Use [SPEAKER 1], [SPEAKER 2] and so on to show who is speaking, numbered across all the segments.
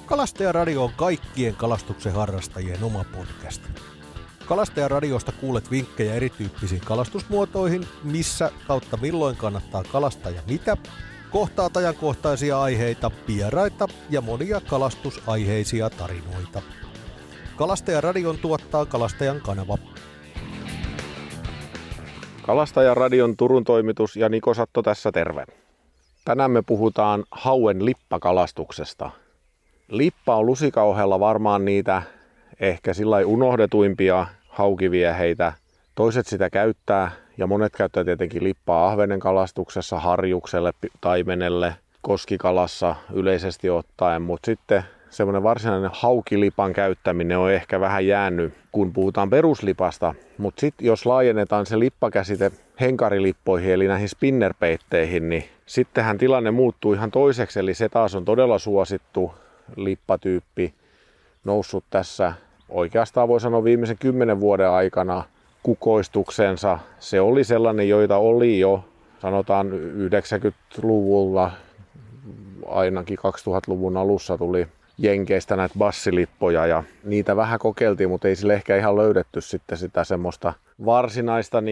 [SPEAKER 1] Kalastajaradio on kaikkien kalastuksen harrastajien oma podcast. Kalastajaradiosta kuulet vinkkejä erityyppisiin kalastusmuotoihin, missä kautta milloin kannattaa kalastaa ja mitä, kohtaat ajankohtaisia aiheita, vieraita ja monia kalastusaiheisia tarinoita. Kalastajaradion tuottaa Kalastajan kanava.
[SPEAKER 2] Kalastajaradion Turun toimitus ja Niko Satto tässä terve. Tänään me puhutaan hauen lippakalastuksesta. Lippa on lusikan ohella varmaan niitä ehkä sillai unohdetuimpia haukivieheitä. Toiset sitä käyttää ja monet käyttää tietenkin lippaa ahvenen kalastuksessa, harjukselle, taimenelle, koskikalassa yleisesti ottaen, mutta sitten semmoinen varsinainen haukilipan käyttäminen on ehkä vähän jäänyt, kun puhutaan peruslipasta. Mutta sitten jos laajennetaan se lippakäsite henkarilippoihin eli näihin spinnerpeitteihin, niin sittenhän tilanne muuttuu ihan toiseksi. Eli se taas on todella suosittu lippatyyppi, noussut tässä oikeastaan voi sanoa viimeisen 10 vuoden aikana kukoistuksensa. Se oli sellainen, joita oli jo sanotaan 90-luvulla, ainakin 2000-luvun alussa tuli Jenkeistä näitä bassilippoja ja niitä vähän kokeiltiin, mutta ei sille ehkä ihan löydetty sitten sitä semmoista varsinaista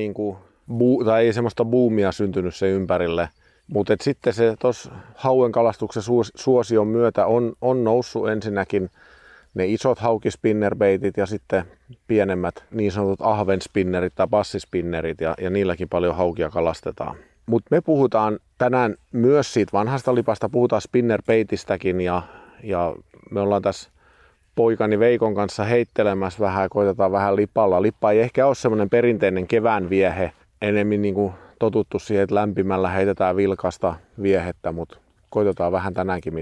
[SPEAKER 2] tai ei semmoista buumia syntynyt se ympärille. Mutta sitten se tuossa hauen kalastuksen suosion myötä on noussut ensinnäkin ne isot haukispinnerbeitit ja sitten pienemmät niin sanotut ahvenspinnerit tai bassispinnerit ja niilläkin paljon haukia kalastetaan. Mutta me puhutaan tänään myös siitä vanhasta lipasta, puhutaan spinnerbeitistäkin ja me ollaan tässä poikani Veikon kanssa heittelemässä vähän ja koitetaan vähän lipalla. Lippa ei ehkä ole semmoinen perinteinen kevään viehe, enemmän niin kuin totuttu siihen, että lämpimällä heitetään vilkasta viehettä, mutta koitetaan vähän tänäänkin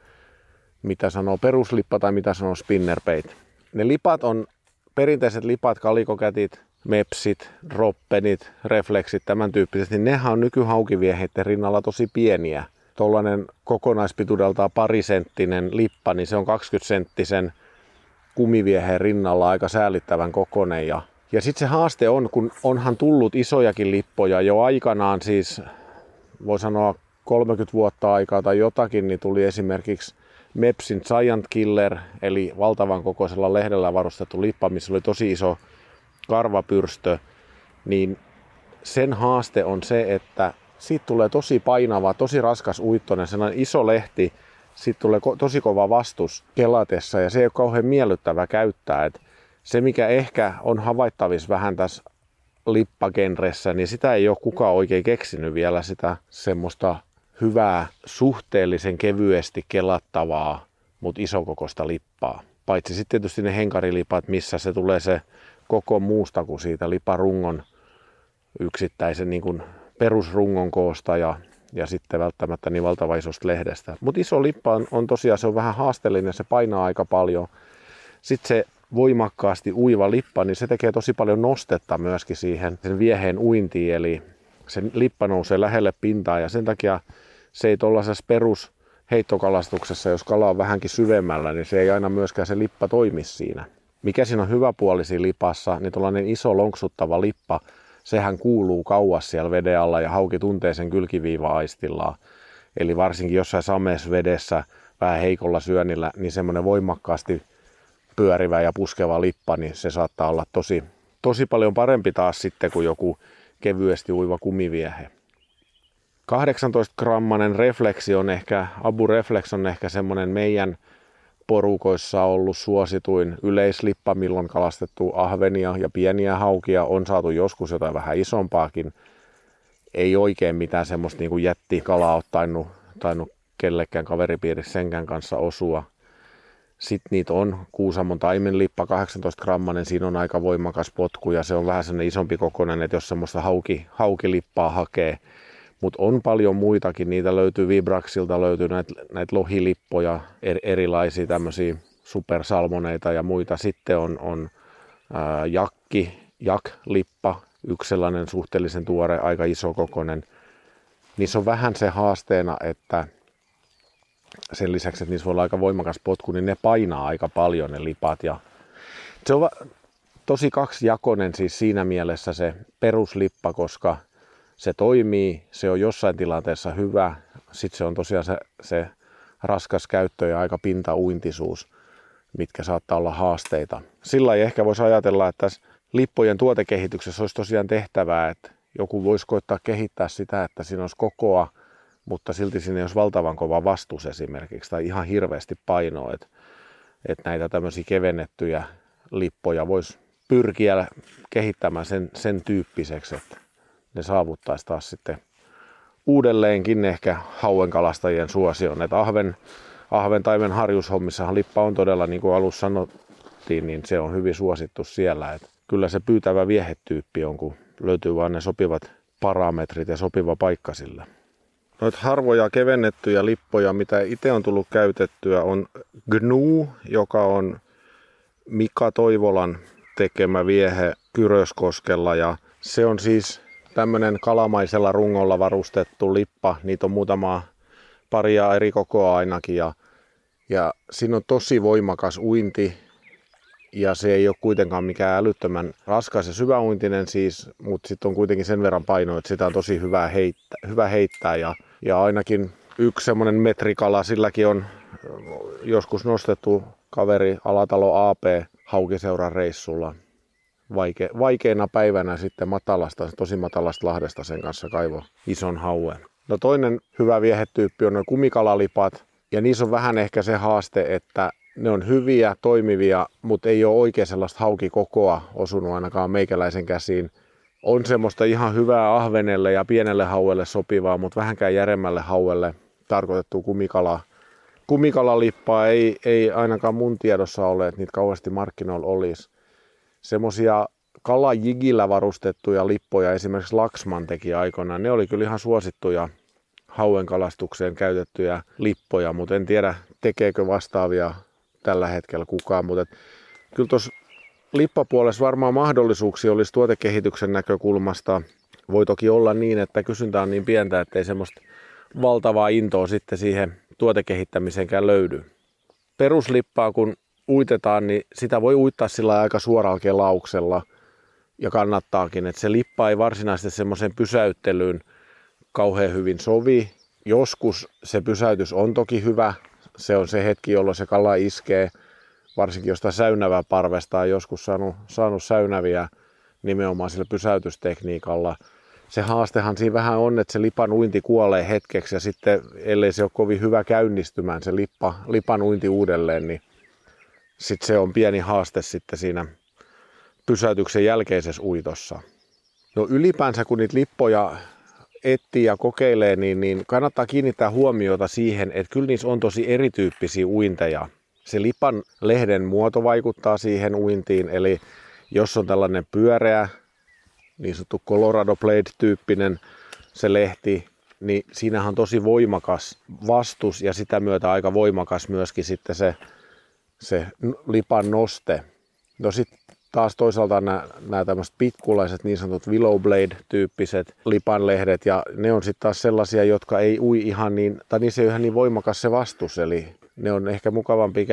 [SPEAKER 2] mitä sanoo peruslippa tai mitä sanoo spinnerbait. Ne lipat on perinteiset lipat, kalikokätit, mepsit, droppenit, refleksit, tämän tyyppiset, niin nehän on nykyhaukivieheiden rinnalla tosi pieniä. Tuollainen kokonaispituudeltaan parisenttinen lippa, niin se on 20-senttisen kumivieheen rinnalla aika säällittävän kokoinen. Ja sitten se haaste on, kun onhan tullut isojakin lippoja jo aikanaan, siis voi sanoa 30 vuotta aikaa tai jotakin, niin tuli esimerkiksi Mepsin Giant Killer, eli valtavan kokoisella lehdellä varustettu lippa, missä oli tosi iso karvapyrstö, niin sen haaste on se, että siitä tulee tosi painava, tosi raskas uittoinen, sellainen iso lehti, siitä tulee tosi kova vastus kelatessa ja se ei ole kauhean miellyttävä käyttää. Et se mikä ehkä on havaittavissa vähän tässä lippagenressä, niin sitä ei ole kukaan oikein keksinyt vielä sitä semmoista hyvää, suhteellisen kevyesti kelattavaa, mutta isokokoista lippaa. Paitsi sitten tietysti ne henkarilipat, missä se tulee se koko muusta kuin siitä liparungon yksittäisen niin kuin perusrungon koosta ja sitten välttämättä niin valtavan isosta lehdestä. Mutta iso lippa on tosiaan, se on vähän haasteellinen, se painaa aika paljon. Sitten se voimakkaasti uiva lippa, niin se tekee tosi paljon nostetta myöskin siihen sen vieheen uintiin, eli se lippa nousee lähelle pintaa ja sen takia se ei tuollaisessa perusheittokalastuksessa, jos kala on vähänkin syvemmällä, niin se ei aina myöskään se lippa toimi siinä. Mikä siinä on hyvä puoli siinä lipassa, niin tuollainen iso lonksuttava lippa, sehän kuuluu kauas siellä veden alla ja hauki tuntee sen kylkiviiva-aistillaan. Eli varsinkin jossain sameessa vedessä vähän heikolla syönnillä, niin semmoinen voimakkaasti pyörivä ja puskeva lippa, niin se saattaa olla tosi paljon parempi taas sitten kuin joku kevyesti uiva kumiviehe. 18-grammanen refleksi on ehkä, Abu Reflex on ehkä semmoinen meidän porukoissa ollut suosituin yleislippa, milloin kalastettu ahvenia ja pieniä haukia, on saatu joskus jotain vähän isompaakin. Ei oikein mitään semmoista niin kuin jättikalaa ole tainnut kellekään kaveripiirissä senkään kanssa osua. Sitten niitä on Kuusamon taimenlippa, 18-grammanen, siinä on aika voimakas potku ja se on vähän sellainen isompi kokoinen, että jos semmoista haukilippaa hakee. Mutta on paljon muitakin, niitä löytyy Vibraxilta, löytyy näitä lohilippoja, erilaisia tämmöisiä supersalmoneita ja muita. Sitten on Jak-lippa, yksi sellainen suhteellisen tuore, aika iso kokoinen. Niissä on vähän se haasteena, että sen lisäksi, että niissä voi olla aika voimakas potku, niin ne painaa aika paljon ne lipat. Ja se on tosi kaksijakoinen siis siinä mielessä se peruslippa, koska se toimii, se on jossain tilanteessa hyvä. Sitten se on tosiaan se raskas käyttö ja aika pintauintisuus, mitkä saattaa olla haasteita. Sillä ei ehkä voisi ajatella, että tässä lippojen tuotekehityksessä olisi tosiaan tehtävää, että joku voisi koittaa kehittää sitä, että siinä olisi kokoa, mutta silti siinä ei olisi valtavan kova vastus esimerkiksi tai ihan hirveästi painoa, että näitä tämmöisiä kevennettyjä lippoja voisi pyrkiä kehittämään sen tyyppiseksi, että ne saavuttaisi taas sitten uudelleenkin ehkä hauenkalastajien suosion. Että ahventaimen harjushommissahan lippa on todella, niin kuin alussa sanottiin, niin se on hyvin suosittu siellä. Että kyllä se pyytävä viehetyyppi on, kun löytyy vain ne sopivat parametrit ja sopiva paikka sillä. Noita harvoja kevennettyjä lippoja, mitä itse on tullut käytettyä, on Gnu, joka on Mika Toivolan tekemä viehe Kyröskoskella. Ja se on siis tämmöinen kalamaisella rungolla varustettu lippa. Niitä on paria eri kokoa ainakin. Ja siinä on tosi voimakas uinti. Ja se ei ole kuitenkaan mikään älyttömän raskas ja syväuintinen siis, mutta sitten on kuitenkin sen verran painoa, että sitä on tosi hyvä heittää. Ja ainakin yksi semmoinen metrikala, silläkin on joskus nostettu kaveri Alatalo AP Haukiseuran reissulla. Vaikeana päivänä sitten tosi matalasta lahdesta sen kanssa kaivo ison hauen. No toinen hyvä viehetyyppi on nuo kumikalallipat. Ja niissä on vähän ehkä se haaste, että ne on hyviä, toimivia, mutta ei ole oikein sellaista haukikokoa osunut ainakaan meikäläisen käsiin. On semmoista ihan hyvää ahvenelle ja pienelle hauelle sopivaa, mutta vähänkään järemmälle hauelle tarkoitettu kumikalalippaa ei ainakaan mun tiedossa ole, että niitä kauheasti markkinoilla olisi. Semmoisia kalajigillä varustettuja lippoja esimerkiksi Laxman teki aikoinaan. Ne oli kyllä ihan suosittuja hauen kalastukseen käytettyjä lippoja, mutta en tiedä tekeekö vastaavia tällä hetkellä kukaan. Mutta kyllä tuossa lippapuolessa varmaan mahdollisuuksia olisi tuotekehityksen näkökulmasta. Voi toki olla niin, että kysyntä on niin pientä, ettei semmoista valtavaa intoa sitten siihen tuotekehittämiseenkään löydy. Peruslippaa kun uitetaan, niin sitä voi uittaa sillä aika suoralla kelauksella ja kannattaakin, että se lippa ei varsinaisesti semmoisen pysäyttelyyn kauhean hyvin sovi. Joskus se pysäytys on toki hyvä, se on se hetki, jolloin se kala iskee, varsinkin jostain säynävää parvesta on joskus saanut säynäviä nimenomaan sillä pysäytystekniikalla. Se haastehan siinä vähän on, että se lipan uinti kuolee hetkeksi ja sitten ellei se ole kovin hyvä käynnistymään se lipan uinti uudelleen, niin sitten se on pieni haaste sitten siinä pysäytyksen jälkeisessä uitossa. No ylipäänsä kun niitä lippoja etsii ja kokeilee, niin kannattaa kiinnittää huomiota siihen, että kyllä niissä on tosi erityyppisiä uinteja. Se lipan lehden muoto vaikuttaa siihen uintiin, eli jos on tällainen pyöreä, niin sanottu Colorado Blade-tyyppinen se lehti, niin siinähän on tosi voimakas vastus ja sitä myötä aika voimakas myöskin sitten se lipan noste. No sitten taas toisaalta nämä tämmöiset pitkulaiset niin sanotut Willow Blade-tyyppiset lipanlehdet ja ne on sitten taas sellaisia, jotka ei ui ihan niin, tai niissä ei ole ihan niin voimakas se vastus, eli ne on ehkä mukavampi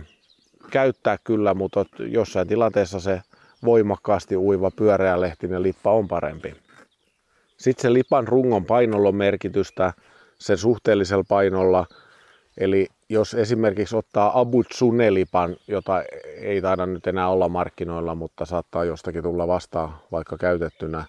[SPEAKER 2] käyttää kyllä, mutta jossain tilanteessa se voimakkaasti uiva pyöreälehtinen lippa on parempi. Sitten se lipan rungon painolla on merkitystä, sen suhteellisella painolla. Eli jos esimerkiksi ottaa Abutsune-lipan, jota ei taida nyt enää olla markkinoilla, mutta saattaa jostakin tulla vastaan vaikka käytettynä.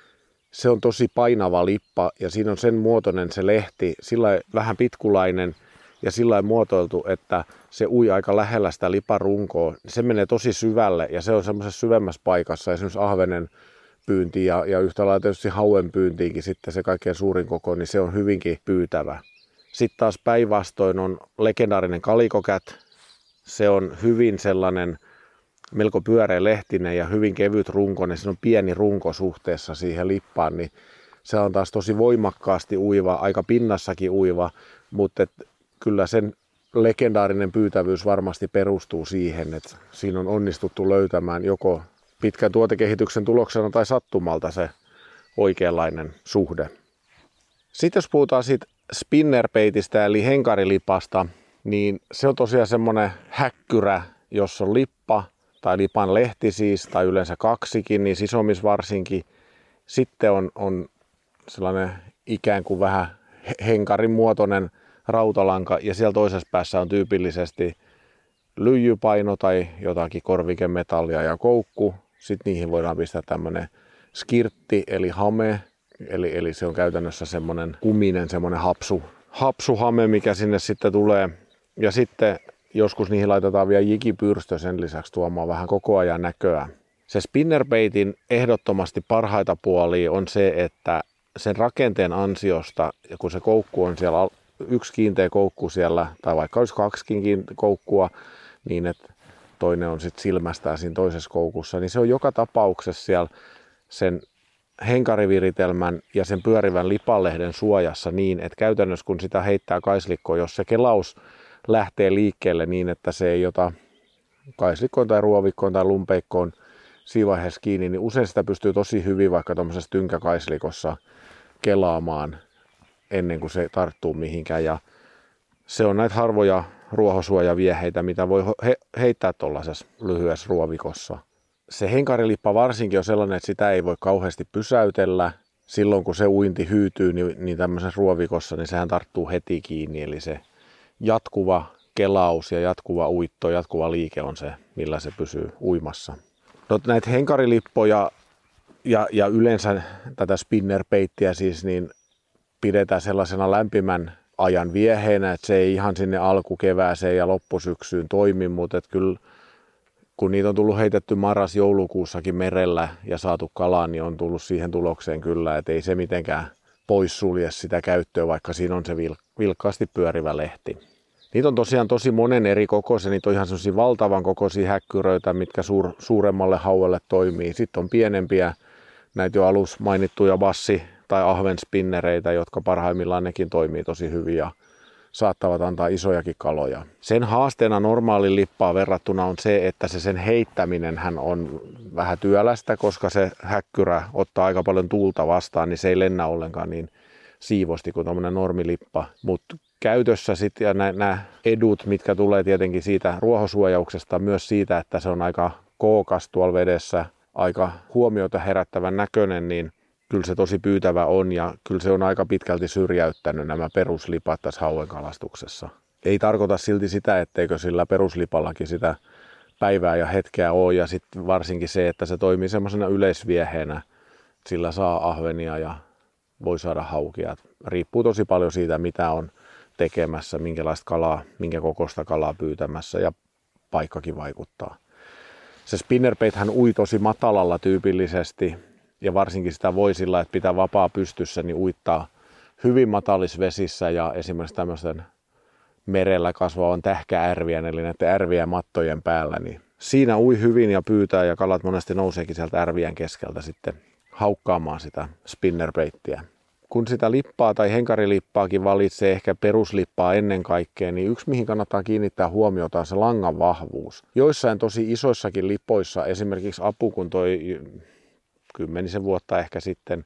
[SPEAKER 2] Se on tosi painava lippa ja siinä on sen muotoinen se lehti, sillä vähän pitkulainen ja sillä muotoiltu, että se ui aika lähellä sitä lipan runkoa. Se menee tosi syvälle ja se on semmoisessa syvemmässä paikassa, esimerkiksi ahvenen pyynti ja yhtä lailla tietysti hauen pyyntiinkin sitten se kaikkein suurin koko, niin se on hyvinkin pyytävä. Sitten taas päinvastoin on legendaarinen Calico-Cat. Se on hyvin sellainen melko pyöreä lehtinen ja hyvin kevyt runkoinen. Se on pieni runko suhteessa siihen lippaan, niin se on taas tosi voimakkaasti uiva, aika pinnassakin uiva, mutta kyllä sen legendaarinen pyytävyys varmasti perustuu siihen, että siinä on onnistuttu löytämään joko pitkän tuotekehityksen tuloksena tai sattumalta se oikeanlainen suhde. Sitten jos puhutaan siitä spinnerbaitistä eli henkarilipasta, niin se on tosiaan semmoinen häkkyrä, jossa on lippa tai lipan lehti siis, tai yleensä kaksikin, niin isommissa varsinkin. Sitten on sellainen ikään kuin vähän henkarin muotoinen rautalanka ja siellä toisessa päässä on tyypillisesti lyijypaino tai jotakin korvikemetallia ja koukku. Sitten niihin voidaan pistää tämmöinen skirtti eli hame, eli se on käytännössä semmoinen kuminen, semmoinen hapsuhame, mikä sinne sitten tulee. Ja sitten joskus niihin laitetaan vielä jikipyrstö sen lisäksi tuomaan vähän koko ajan näköä. Se spinnerbaitin ehdottomasti parhaita puolia on se, että sen rakenteen ansiosta, ja kun se koukku on siellä, yksi kiinteä koukku siellä, tai vaikka olisi kaksikin koukkua, niin että toinen on sitten silmästään siinä toisessa koukussa, niin se on joka tapauksessa siellä sen henkariviritelmän ja sen pyörivän lipalehden suojassa niin, että käytännössä kun sitä heittää kaislikkoon, jos se kelaus lähtee liikkeelle niin, että se ei ota kaislikkoon tai ruovikkoon tai lumpeikkoon siinä vaiheessa kiinni, niin usein sitä pystyy tosi hyvin vaikka tuommoisessa tynkäkaislikossa kelaamaan ennen kuin se tarttuu mihinkään. Ja se on näitä harvoja ruohosuojavieheitä, mitä voi heittää tuollaisessa lyhyessä ruovikossa. Se henkarilippa varsinkin on sellainen, että sitä ei voi kauheasti pysäytellä. Silloin kun se uinti hyytyy, niin tämmöisessä ruovikossa, niin sehän tarttuu heti kiinni. Eli se jatkuva kelaus ja jatkuva uitto, jatkuva liike on se, millä se pysyy uimassa. No, näitä henkarilippoja ja yleensä tätä spinnerbaittiä siis niin pidetään sellaisena lämpimän ajan vieheenä, että se ei ihan sinne alkukevääseen ja loppusyksyyn toimi, mutta että kyllä kun niitä on tullut heitetty marras-joulukuussakin merellä ja saatu kalaa, niin on tullut siihen tulokseen kyllä, että ei se mitenkään poissulje sitä käyttöä, vaikka siinä on se vilkkaasti pyörivä lehti. Niitä on tosiaan tosi monen eri kokoisia, niitä on ihan sellaisia valtavan kokoisia häkkyröitä, mitkä suuremmalle hauelle toimii. Sitten on pienempiä, näitä jo alussa mainittuja bassi- tai ahvenspinnereitä, jotka parhaimmillaan nekin toimii tosi hyvin ja saattavat antaa isojakin kaloja. Sen haasteena normaalin lippaan verrattuna on se, että sen heittäminenhän on vähän työlästä, koska se häkkyrä ottaa aika paljon tuulta vastaan, niin se ei lennä ollenkaan niin siivosti kuin tuommoinen normilippa. Mutta käytössä sitten ja nämä edut, mitkä tulee tietenkin siitä ruohosuojauksesta, myös siitä, että se on aika kookas tuolla vedessä, aika huomiota herättävän näköinen, niin kyllä se tosi pyytävä on ja kyllä se on aika pitkälti syrjäyttänyt nämä peruslipat tässä hauenkalastuksessa. Ei tarkoita silti sitä, etteikö sillä peruslipallakin sitä päivää ja hetkeä ole ja sitten varsinkin se, että se toimii semmoisena yleisvieheenä, sillä saa ahvenia ja voi saada haukia. Riippuu tosi paljon siitä, mitä on tekemässä, minkälaista kalaa, minkä kokoista kalaa pyytämässä ja paikkakin vaikuttaa. Se spinnerbaithän ui tosi matalalla tyypillisesti ja varsinkin sitä voi sillä, että pitää vapaa pystyssä, niin uittaa hyvin matalissa vesissä ja esimerkiksi tämmöisen merellä kasvavan tähkäärvien, eli näiden ärvien mattojen päällä, niin siinä ui hyvin ja pyytää ja kalat monesti nouseekin sieltä ärvien keskeltä sitten haukkaamaan sitä spinnerbaittiä. Kun sitä lippaa tai henkarilippaakin valitsee ehkä peruslippaa ennen kaikkea, niin yksi mihin kannattaa kiinnittää huomiota on se langan vahvuus. Joissain tosi isoissakin lipoissa, esimerkiksi Apu, kun toi 10 vuotta ehkä sitten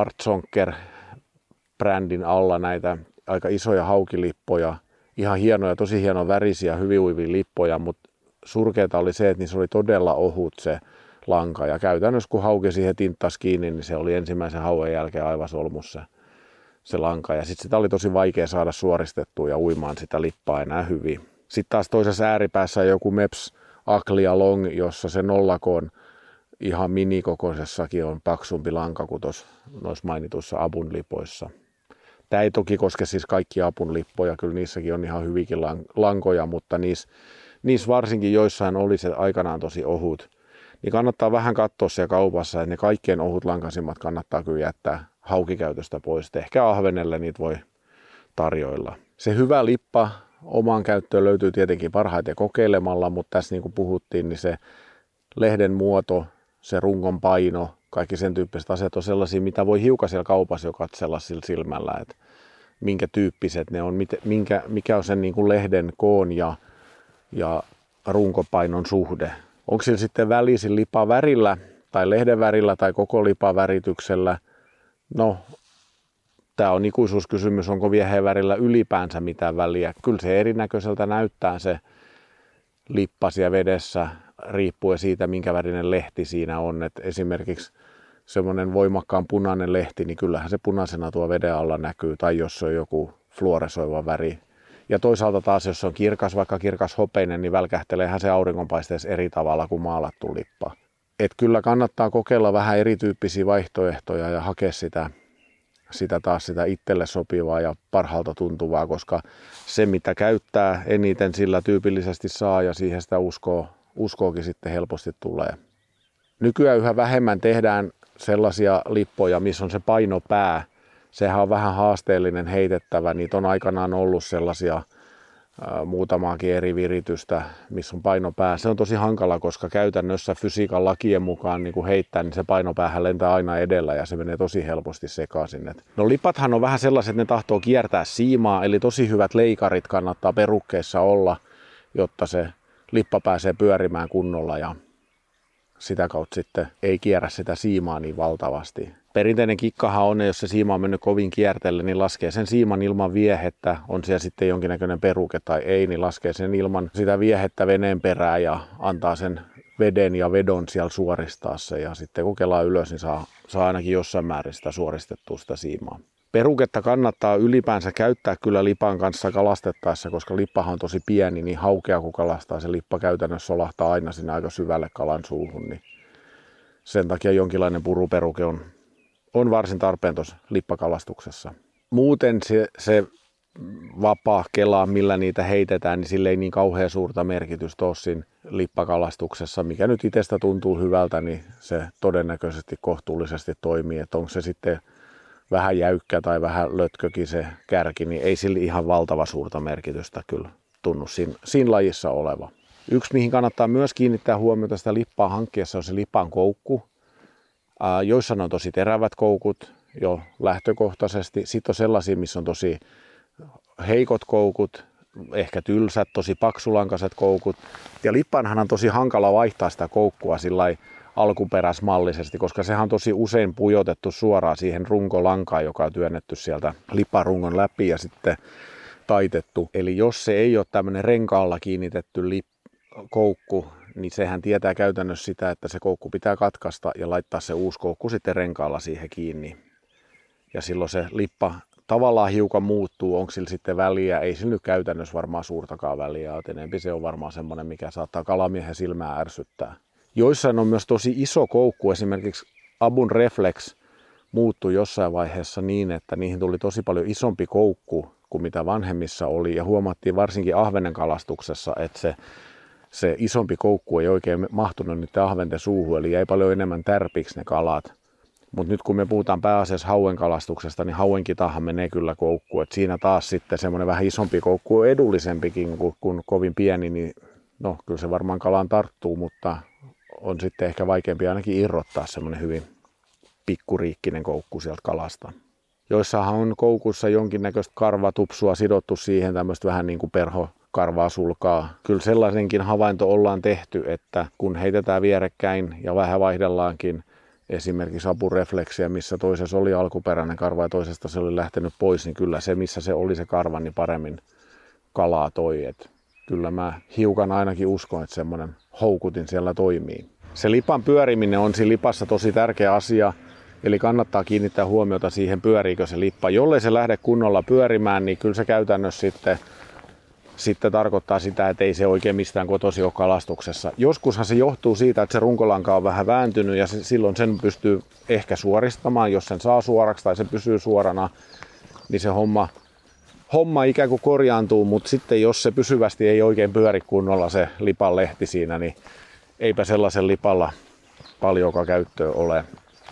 [SPEAKER 2] Schwarzonker-brändin alla näitä aika isoja haukilippoja, ihan hienoja, tosi hieno värisiä, hyvin uivia lippoja, mutta surkeata oli se, että niissä oli todella ohut se lanka ja käytännössä kun hauki siihen tinttasi kiinni, niin se oli ensimmäisen hauen jälkeen aivan solmussa se lanka ja sitten sitä oli tosi vaikea saada suoristettua ja uimaan sitä lippaa enää hyvin. Sitten taas toisessa ääripäässä joku Meps Aglia Long, jossa se nollakoon ihan minikokoisessakin on paksumpi lanka kuin tuossa noissa mainituissa Apun lipoissa. Tämä ei toki koske siis kaikkia Apun lippoja, kyllä niissäkin on ihan hyvikin lankoja, mutta niissä varsinkin joissain oli se aikanaan tosi ohut. Niin kannattaa vähän katsoa siellä kaupassa, että ne kaikkien ohut lankasimmat kannattaa kyllä jättää haukikäytöstä pois. Ehkä ahvenelle niitä voi tarjoilla. Se hyvä lippa omaan käyttöön löytyy tietenkin parhaiten kokeilemalla, mutta tässä niin kuin puhuttiin, niin se lehden muoto, se rungon paino, kaikki sen tyyppiset asiat on sellaisia, mitä voi hiukan siellä kaupassa jo katsella sillä silmällä, että minkä tyyppiset ne on, mikä on sen niin kuin lehden koon ja runkopainon suhde. Onko sillä sitten välisin lipa värillä tai lehden värillä tai koko lipa värityksellä? No, tämä on ikuisuuskysymys, onko vieheen värillä ylipäänsä mitään väliä. Kyllä se erinäköiseltä näyttää se lippa siellä vedessä, riippuen siitä, minkä värinen lehti siinä on. Et esimerkiksi semmoinen voimakkaan punainen lehti, niin kyllähän se punaisena tuo veden alla näkyy. Tai jos se on joku fluoresoiva väri, Ja toisaalta taas, jos se on kirkas, vaikka kirkas hopeinen, niin välkähteleehän se auringonpaisteessa eri tavalla kuin maalattu lippa. Et kyllä kannattaa kokeilla vähän erityyppisiä vaihtoehtoja ja hakea sitä itselle sopivaa ja parhaalta tuntuvaa, koska se mitä käyttää eniten sillä tyypillisesti saa ja siihen sitä uskookin sitten helposti tulee. Nykyään yhä vähemmän tehdään sellaisia lippoja, missä on se painopää. Sehän on vähän haasteellinen heitettävä. Niitä on aikanaan ollut sellaisia muutamaakin eri viritystä, missä on painopää. Se on tosi hankala, koska käytännössä fysiikan lakien mukaan niin kun heittää, niin se painopäähän lentää aina edellä ja se menee tosi helposti sekaisin. No lipathan on vähän sellaiset, että ne tahtoo kiertää siimaa, eli tosi hyvät leikarit kannattaa perukkeissa olla, jotta se lippa pääsee pyörimään kunnolla ja sitä kautta sitten ei kierrä sitä siimaa niin valtavasti. Perinteinen kikkahan on, jos se siima on mennyt kovin kiertelle, niin laskee sen siiman ilman viehettä. On siellä sitten jonkinnäköinen peruke tai ei, niin laskee sen ilman sitä viehettä veneen perään ja antaa sen veden ja vedon siellä suoristaa se. Ja sitten kun kelaa ylös, niin saa ainakin jossain määrin sitä suoristettua sitä siimaa. Peruketta kannattaa ylipäänsä käyttää kyllä lipan kanssa kalastettaessa, koska lippahan on tosi pieni, niin haukea kun kalastaa. Se lippa käytännössä solahtaa aina sinne aika syvälle kalan suuhun. Niin sen takia jonkinlainen puruperuke on varsin tarpeen tuossa lippakalastuksessa. Muuten se vapaa kela, millä niitä heitetään, niin sille ei niin kauhean suurta merkitystä ole siinä lippakalastuksessa. Mikä nyt itsestä tuntuu hyvältä, niin se todennäköisesti kohtuullisesti toimii. Että onko se sitten vähän jäykkä tai vähän lötkökin se kärki, niin ei sillä ihan valtava suurta merkitystä kyllä tunnu siinä lajissa oleva. Yksi, mihin kannattaa myös kiinnittää huomiota sitä lippaa hankkiessa, on se lipan koukku. Joissain on tosi terävät koukut jo lähtökohtaisesti. Sitten on sellaisia, missä on tosi heikot koukut, ehkä tylsät, tosi paksulankaiset koukut. Ja lippaanhan on tosi hankala vaihtaa sitä koukkua sillai alkuperäismallisesti, koska sehän on tosi usein pujotettu suoraan siihen runkolankaan, joka on työnnetty sieltä liparungon läpi ja sitten taitettu. Eli jos se ei ole tämmöinen renkaalla kiinnitetty koukku, niin sehän tietää käytännössä sitä, että se koukku pitää katkaista ja laittaa se uusi koukku sitten renkaalla siihen kiinni. Ja silloin se lippa tavallaan hiukan muuttuu, onko sillä sitten väliä, ei sillä nyt käytännössä varmaan suurtakaan väliä, että enempi se on varmaan semmoinen, mikä saattaa kalamiehen silmää ärsyttää. Joissain on myös tosi iso koukku, esimerkiksi Abun Reflex muuttui jossain vaiheessa niin, että niihin tuli tosi paljon isompi koukku kuin mitä vanhemmissa oli ja huomattiin varsinkin ahvenen kalastuksessa, että se isompi koukku ei oikein mahtunut niiden ahventen suuhun, eli jäi paljon enemmän tärpiksi ne kalat. Mutta nyt kun me puhutaan pääasiassa hauen kalastuksesta, niin hauenkitahan menee kyllä koukku. Et siinä taas sitten semmoinen vähän isompi koukku on edullisempikin kuin kovin pieni, niin no kyllä se varmaan kalaan tarttuu, mutta on sitten ehkä vaikeampi ainakin irrottaa semmoinen hyvin pikkuriikkinen koukku sieltä kalasta. Joissahan on koukussa jonkinnäköistä karvatupsua sidottu siihen, tämmöistä vähän niin kuin perhokarvaa sulkaa. Kyllä sellaisenkin havainto ollaan tehty, että kun heitetään vierekkäin ja vähän vaihdellaankin esimerkiksi apurefleksiä, missä toisessa oli alkuperäinen karva ja toisesta se oli lähtenyt pois, niin kyllä se, missä se oli se karva, niin paremmin kalaa toi. Et kyllä mä hiukan ainakin uskon, että semmoinen houkutin siellä toimii. Se lipan pyöriminen on siinä lipassa tosi tärkeä asia, eli kannattaa kiinnittää huomiota siihen, pyöriikö se lippa. Jollei se lähde kunnolla pyörimään, niin kyllä se käytännössä sitten tarkoittaa sitä, että ei se oikein mistään kotoisin ole kalastuksessa. Joskushan se johtuu siitä, että se runkolanka on vähän vääntynyt ja silloin sen pystyy ehkä suoristamaan, jos sen saa suoraksi tai se pysyy suorana, niin se homma ikään kuin korjaantuu, mutta sitten jos se pysyvästi ei oikein pyöri kunnolla se lipan lehti siinä, niin eipä sellaisen lipalla paljonkaan käyttöä ole.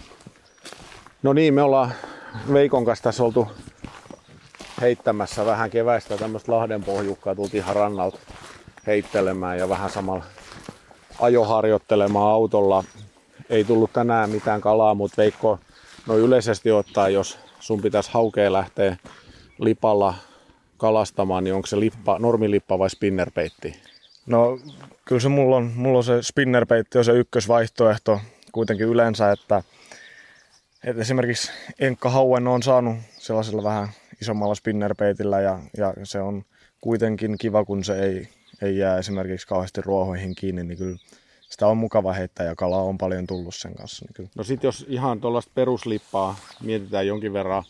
[SPEAKER 2] No niin, me ollaan Veikon kanssa tässä oltu heittämässä vähän keväistä tämmöistä lahdenpohjukkaa, tultiin ihan rannalta heittelemään ja vähän samalla ajoharjoittelemaan autolla. Ei tullut tänään mitään kalaa, mutta Veikko, no yleisesti ottaen, jos sun pitäisi haukea lähteä lipalla kalastamaan, niin onko se normilippa vai spinnerpeitti?
[SPEAKER 3] No kyllä se mulla on se spinnerpeitti on se ykkösvaihtoehto kuitenkin yleensä, että esimerkiksi enkkahauen on saanut sellaisella vähän isommalla spinnerpeitillä ja se on kuitenkin kiva, kun se ei jää esimerkiksi kauheasti ruohoihin kiinni, niin kyllä sitä on mukava heittää ja kalaa on paljon tullut sen kanssa. Niin kyllä.
[SPEAKER 2] No sit jos ihan tuollaista peruslippaa mietitään jonkin verran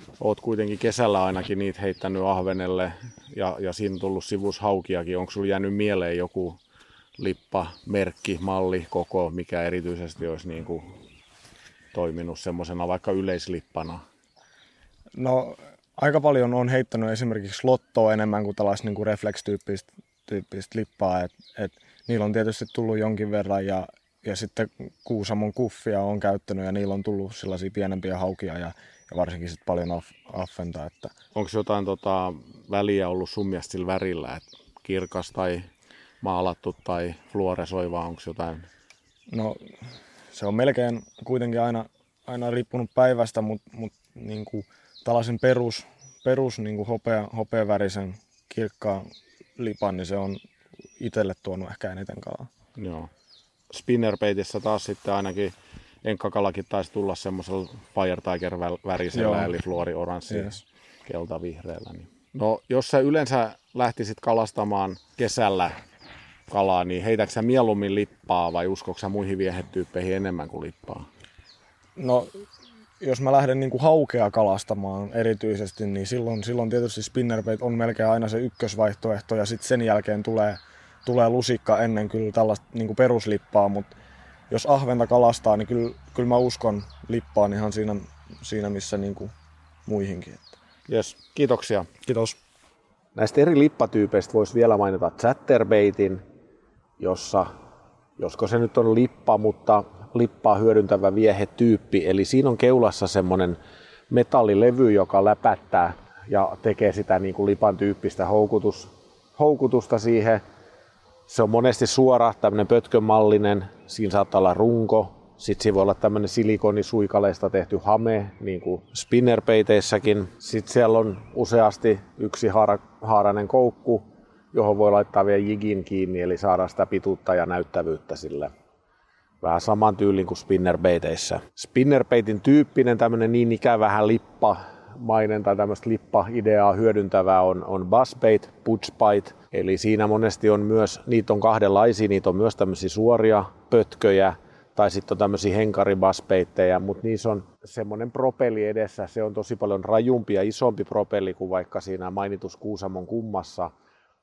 [SPEAKER 2] Oot kuitenkin kesällä ainakin niitä heittänyt ahvenelle ja siinä on tullut sivushaukiakin. Onko sulla jäänyt mieleen joku lippa, merkki, malli, koko, mikä erityisesti olisi niin kuin toiminut semmoisena vaikka yleislippana?
[SPEAKER 3] No aika paljon on heittänyt esimerkiksi lottoa enemmän kuin tällaista niin kuin reflex-tyyppistä lippaa. Et niillä on tietysti tullut jonkin verran ja sitten Kuusamon kuffia on käyttänyt ja niillä on tullut sellaisia pienempiä haukia ja varsinkin sitten paljon affenta. Että...
[SPEAKER 2] Onko jotain väliä ollut sun mielestä sillä värillä, että kirkas tai maalattu tai fluoresoiva, onko jotain?
[SPEAKER 3] No se on melkein kuitenkin aina riippunut päivästä, mutta niin kuin tällaisen perus niin kuin hopeavärisen kirkkaan lipan, niin se on itselle tuonut ehkä eniten kalaa.
[SPEAKER 2] Joo. Spinnerbaitissä taas sitten ainakin enkkakalakin taisi tulla semmoisella Fire Tiger värisellä, eli fluori-oranssi, keltavihreällä. Niin. No, jos sä yleensä lähtisit kalastamaan kesällä kalaa, niin heitätkö sä mieluummin lippaa vai uskotko sä muihin viehetyyppeihin enemmän kuin lippaa?
[SPEAKER 3] No, jos mä lähden niin kuin haukea kalastamaan erityisesti, niin silloin tietysti spinnerbait on melkein aina se ykkösvaihtoehto ja sitten sen jälkeen tulee lusikka ennen kyllä tällaista niin kuin peruslippaa, mutta jos ahventa kalastaa, niin kyllä mä uskon lippaan ihan siinä missä niin kuin muihinkin.
[SPEAKER 2] Jes, kiitoksia.
[SPEAKER 3] Kiitos.
[SPEAKER 2] Näistä eri lippatyypeistä voisi vielä mainita chatterbaitin, josko se nyt on lippa, mutta lippaa hyödyntävä viehetyyppi. Eli siinä on keulassa semmoinen metallilevy, joka läpättää ja tekee sitä niin kuin lipan tyyppistä houkutusta siihen. Se on monesti suora, tämmöinen pötkönmallinen, siinä saattaa olla runko, sitten siinä voi olla tämmöinen silikonisuikaleista tehty hame, niin kuin spinnerbaiteissäkin. Sitten siellä on useasti yksi haarainen koukku, johon voi laittaa vielä jigin kiinni, eli saada sitä pituutta ja näyttävyyttä sille. Vähän saman tyylin kuin spinnerbaiteissä. Spinnerbaitin tyyppinen tämmöinen niin ikään vähän lippamainen tai tämmöistä lippa-ideaa hyödyntävää on buzzbait, putzbait. Eli siinä monesti on myös, niitä on kahdenlaisia, niitä on myös tämmöisiä suoria pötköjä tai sitten on tämmöisiä henkaribuzzbaitteja, mutta niissä on semmoinen propelli edessä, se on tosi paljon rajumpi ja isompi propelli kuin vaikka siinä mainitus Kuusamon kummassa.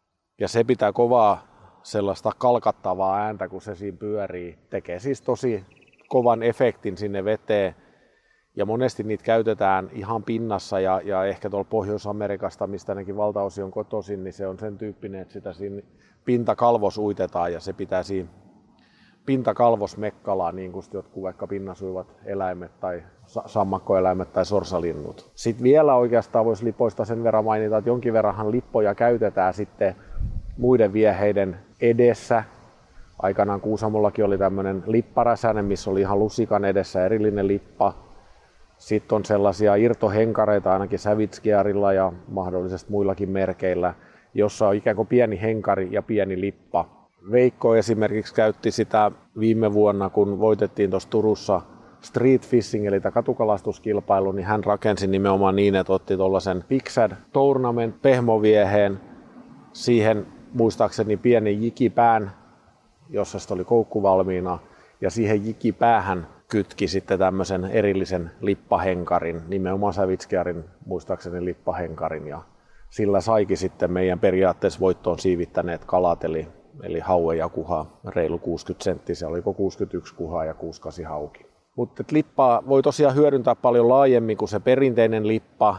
[SPEAKER 2] Ja se pitää kovaa sellaista kalkattavaa ääntä, kun se siinä pyörii. Tekee siis tosi kovan efektin sinne veteen. Ja monesti niitä käytetään ihan pinnassa ja ehkä tuolla Pohjois-Amerikasta, mistä ainakin valtaosin on kotoisin, niin se on sen tyyppinen, että sitä siinä pintakalvos uitetaan ja se pitää siinä pintakalvos mekkalaa, niin kuin jotkut vaikka pinnasuivat eläimet tai sammakkoeläimet tai sorsalinnut. Sitten vielä oikeastaan voisi lipoista sen verran mainita, että jonkin verranhan lippoja käytetään sitten muiden vieheiden edessä. Aikanaan Kuusamollakin oli tämmöinen lipparäsänen, missä oli ihan lusikan edessä erillinen lippa. Sitten on sellaisia irtohenkareita ainakin Savage-Gearilla ja mahdollisesti muillakin merkeillä, jossa on ikään kuin pieni henkari ja pieni lippa. Veikko esimerkiksi käytti sitä viime vuonna, kun voitettiin tuossa Turussa street fishing, eli katukalastuskilpailu, niin hän rakensi nimenomaan niin, että otti tuollaisen Pixad Tournament pehmovieheen, siihen muistaakseni pienen jikipään, jossa sitten oli koukku valmiina, ja siihen jikipäähän kytki sitten tämmöisen erillisen lippahenkarin, nimenomaan Savage-Gearin muistaakseni lippahenkarin, ja sillä saikin sitten meidän periaatteessa voittoon siivittäneet kalat, eli haue ja kuha, reilu 60 senttisiä, oliko 61 kuhaa ja 68 hauki. Mutta lippaa voi tosiaan hyödyntää paljon laajemmin kuin se perinteinen lippa,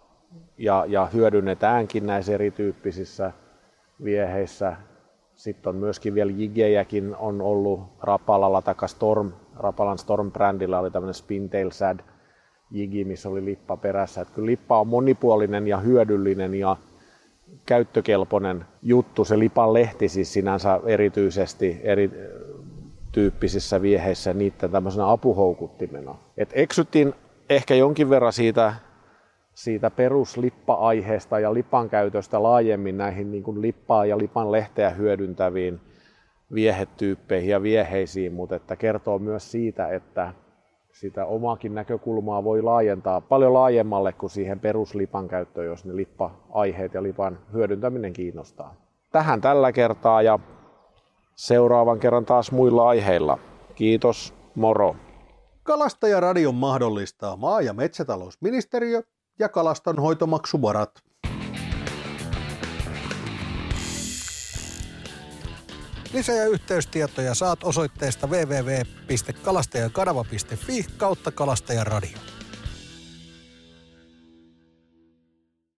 [SPEAKER 2] ja hyödynnetäänkin näissä erityyppisissä vieheissä. Sitten on myöskin vielä jigejäkin on ollut Rapalalla tai Rapalan Storm-brändillä oli tämmöinen Spintail Sad jigi, missä oli lippa perässä. Et kyllä lippa on monipuolinen ja hyödyllinen ja käyttökelpoinen juttu. Se lipan lehti siis sinänsä erityisesti erityyppisissä vieheissä niiden tämmöisenä apuhoukuttimena. Et eksyttiin ehkä jonkin verran siitä peruslippa-aiheesta ja lipan käytöstä laajemmin näihin niin kuin lippaa ja lipan lehteä hyödyntäviin viehetyyppeihin ja vieheisiin, mutta että kertoo myös siitä, että sitä omaakin näkökulmaa voi laajentaa paljon laajemmalle kuin siihen peruslipan käyttöön, jos ne lippa-aiheet ja lipan hyödyntäminen kiinnostaa. Tähän tällä kertaa ja seuraavan kerran taas muilla aiheilla. Kiitos, moro!
[SPEAKER 1] Kalastajaradion mahdollistaa maa- ja metsätalousministeriö ja kalastonhoitomaksuvarat. Lisä- ja yhteystietoja saat osoitteesta www.kalastajakanava.fi/kalastajaradio.